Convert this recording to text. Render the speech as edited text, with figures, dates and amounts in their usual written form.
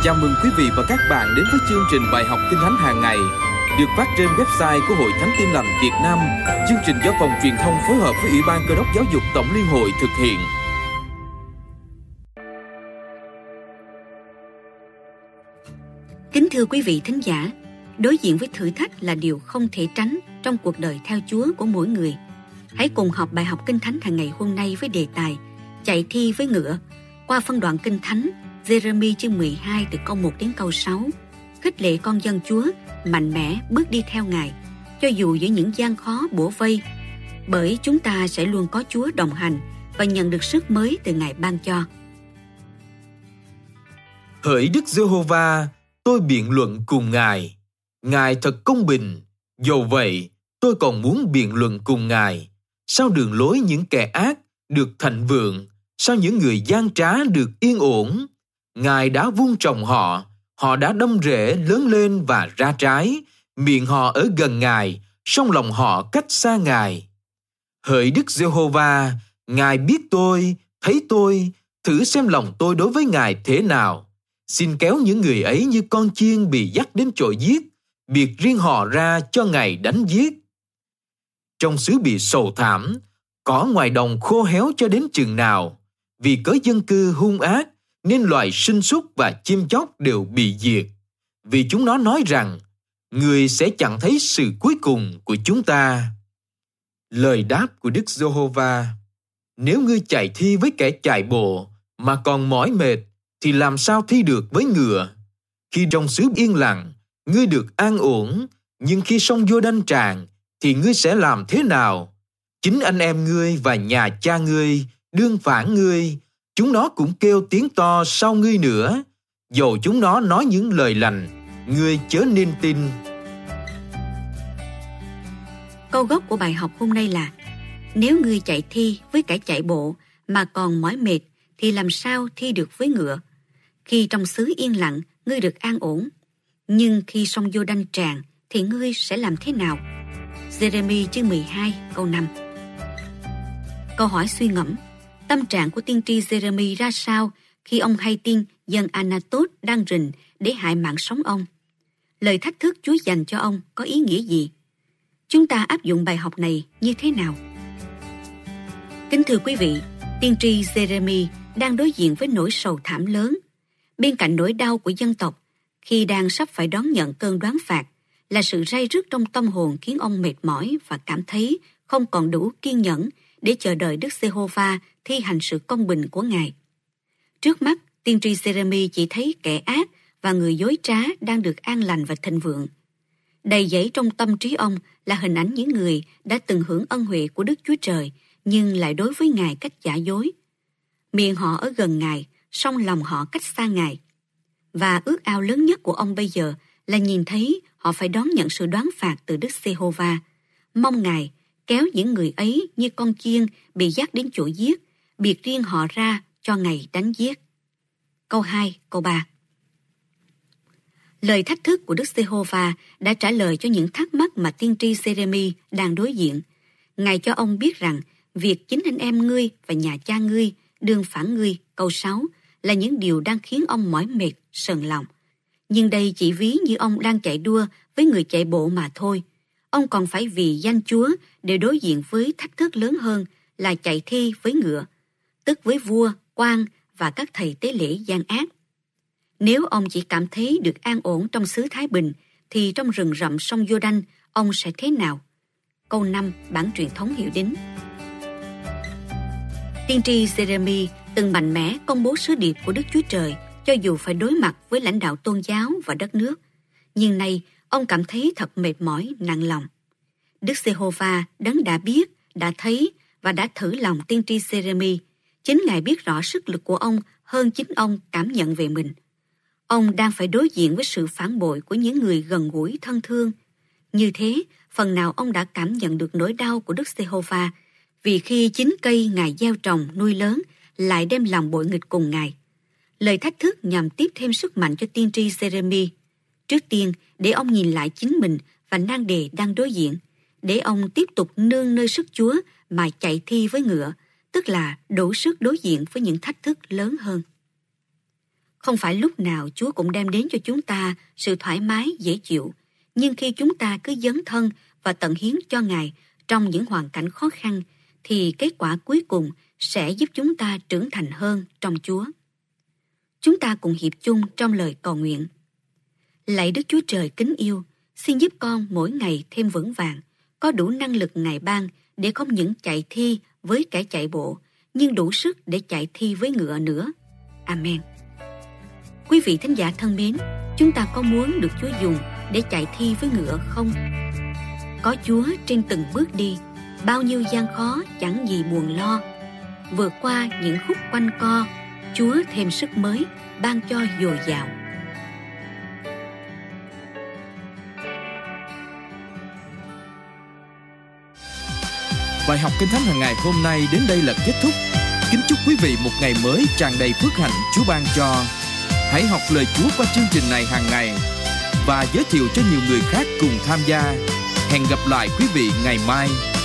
Chào mừng quý vị và các bạn đến với chương trình bài học Kinh Thánh hàng ngày được phát trên website của Hội Thánh Tin Lành Việt Nam. Chương trình do Phòng Truyền thông phối hợp với Ủy ban Cơ đốc Giáo dục Tổng Liên hội thực hiện. Kính thưa quý vị thính giả, đối diện với thử thách là điều không thể tránh trong cuộc đời theo Chúa của mỗi người. Hãy cùng học bài học Kinh Thánh hàng ngày hôm nay với đề tài Chạy thi với ngựa qua phân đoạn Kinh Thánh Giê-rê-mi chương 12 từ câu 1 đến câu 6, khích lệ con dân Chúa mạnh mẽ bước đi theo Ngài, cho dù giữa những gian khó bủa vây, bởi chúng ta sẽ luôn có Chúa đồng hành và nhận được sức mới từ Ngài ban cho. Hỡi Đức Giê-hô-va, tôi biện luận cùng Ngài. Ngài thật công bình, dầu vậy tôi còn muốn biện luận cùng Ngài. Sao đường lối những kẻ ác được thịnh vượng? Sao những người gian trá được yên ổn? Ngài đã vun trồng họ, họ đã đâm rễ lớn lên và ra trái. Miệng họ ở gần Ngài, song lòng họ cách xa Ngài. Hỡi Đức Giê-hô-va, Ngài biết tôi, thấy tôi, thử xem lòng tôi đối với Ngài thế nào. Xin kéo những người ấy như con chiên bị dắt đến chọi giết, biệt riêng họ ra cho Ngài đánh giết. Trong xứ bị sầu thảm, cỏ ngoài đồng khô héo cho đến chừng nào? Vì cớ dân cư hung ác, nên loài sinh súc và chim chóc đều bị diệt. Vì chúng nó nói rằng, người sẽ chẳng thấy sự cuối cùng của chúng ta. Lời đáp của Đức Giê-hô-va: nếu ngươi chạy thi với kẻ chạy bộ, mà còn mỏi mệt, thì làm sao thi được với ngựa? Khi trong xứ yên lặng, ngươi được an ổn, nhưng khi sông Giô-đanh tràn, thì ngươi sẽ làm thế nào? Chính anh em ngươi và nhà cha ngươi đương phản ngươi, chúng nó cũng kêu tiếng to sau ngươi nữa. Dầu chúng nó nói những lời lành, ngươi chớ nên tin. Câu gốc của bài học hôm nay là: nếu ngươi chạy thi với kẻ chạy bộ mà còn mỏi mệt, thì làm sao thi được với ngựa? Khi trong xứ yên lặng, ngươi được an ổn, nhưng khi sông Giô-đanh tràn, thì ngươi sẽ làm thế nào? Giê-rê-mi chương 12 câu 5. Câu hỏi suy ngẫm: tâm trạng của tiên tri Giê-rê-mi ra sao khi ông hay tin dân Anatot đang rình để hại mạng sống ông? Lời thách thức Chúa dành cho ông có ý nghĩa gì? Chúng ta áp dụng bài học này như thế nào? Kính thưa quý vị, tiên tri Giê-rê-mi đang đối diện với nỗi sầu thảm lớn. Bên cạnh nỗi đau của dân tộc khi đang sắp phải đón nhận cơn đoán phạt là sự ray rứt trong tâm hồn khiến ông mệt mỏi và cảm thấy không còn đủ kiên nhẫn để chờ đợi Đức Giê-hô-va thi hành sự công bình của Ngài. Trước mắt, tiên tri Giê-rê-mi chỉ thấy kẻ ác và người dối trá đang được an lành và thịnh vượng. Đầy dẫy trong tâm trí ông là hình ảnh những người đã từng hưởng ân huệ của Đức Chúa Trời nhưng lại đối với Ngài cách giả dối. Miệng họ ở gần Ngài, song lòng họ cách xa Ngài. Và ước ao lớn nhất của ông bây giờ là nhìn thấy họ phải đón nhận sự đoán phạt từ Đức Giê-hô-va. Mong Ngài kéo những người ấy như con chiên bị dắt đến chỗ giết, biệt riêng họ ra cho Ngài đánh giết. Câu 2, câu 3. Lời thách thức của Đức Giê-hô-va đã trả lời cho những thắc mắc mà tiên tri Giê-rê-mi đang đối diện. Ngài cho ông biết rằng việc chính anh em ngươi và nhà cha ngươi đương phản ngươi, câu 6, là những điều đang khiến ông mỏi mệt, sờn lòng. Nhưng đây chỉ ví như ông đang chạy đua với người chạy bộ mà thôi. Ông còn phải vì danh Chúa để đối diện với thách thức lớn hơn là chạy thi với ngựa, tức với vua, quan và các thầy tế lễ gian ác. Nếu ông chỉ cảm thấy được an ổn trong xứ Thái Bình, thì trong rừng rậm sông Giô-đanh, ông sẽ thế nào? Câu 5, bản truyền thống hiệu đính. Tiên tri Giê-rê-mi từng mạnh mẽ công bố sứ điệp của Đức Chúa Trời cho dù phải đối mặt với lãnh đạo tôn giáo và đất nước. Nhưng nay, ông cảm thấy thật mệt mỏi, nặng lòng. Đức Giê-hô-va đấng đã biết, đã thấy và đã thử lòng tiên tri Giê-rê-mi. Chính Ngài biết rõ sức lực của ông hơn chính ông cảm nhận về mình. Ông đang phải đối diện với sự phản bội của những người gần gũi thân thương. Như thế, phần nào ông đã cảm nhận được nỗi đau của Đức Giê-hô-va, vì khi chính cây Ngài gieo trồng nuôi lớn lại đem lòng bội nghịch cùng Ngài. Lời thách thức nhằm tiếp thêm sức mạnh cho tiên tri Giê-rê-mi. Trước tiên, để ông nhìn lại chính mình và nan đề đang đối diện, để ông tiếp tục nương nơi sức Chúa mà chạy thi với ngựa, tức là đủ sức đối diện với những thách thức lớn hơn. Không phải lúc nào Chúa cũng đem đến cho chúng ta sự thoải mái, dễ chịu. Nhưng khi chúng ta cứ dấn thân và tận hiến cho Ngài trong những hoàn cảnh khó khăn, thì kết quả cuối cùng sẽ giúp chúng ta trưởng thành hơn trong Chúa. Chúng ta cùng hiệp chung trong lời cầu nguyện. Lạy Đức Chúa Trời kính yêu, xin giúp con mỗi ngày thêm vững vàng, có đủ năng lực Ngài ban để không những chạy thi với kẻ chạy bộ, nhưng đủ sức để chạy thi với ngựa nữa. Amen. Quý vị thính giả thân mến, chúng ta có muốn được Chúa dùng để chạy thi với ngựa không? Có Chúa trên từng bước đi, bao nhiêu gian khó chẳng gì buồn lo. Vượt qua những khúc quanh co, Chúa thêm sức mới, ban cho dồi dào. Bài học Kinh Thánh hàng ngày hôm nay đến đây là kết thúc. Kính chúc quý vị một ngày mới tràn đầy phước hạnh Chúa ban cho. Hãy học lời Chúa qua chương trình này hàng ngày và giới thiệu cho nhiều người khác cùng tham gia. Hẹn gặp lại quý vị ngày mai.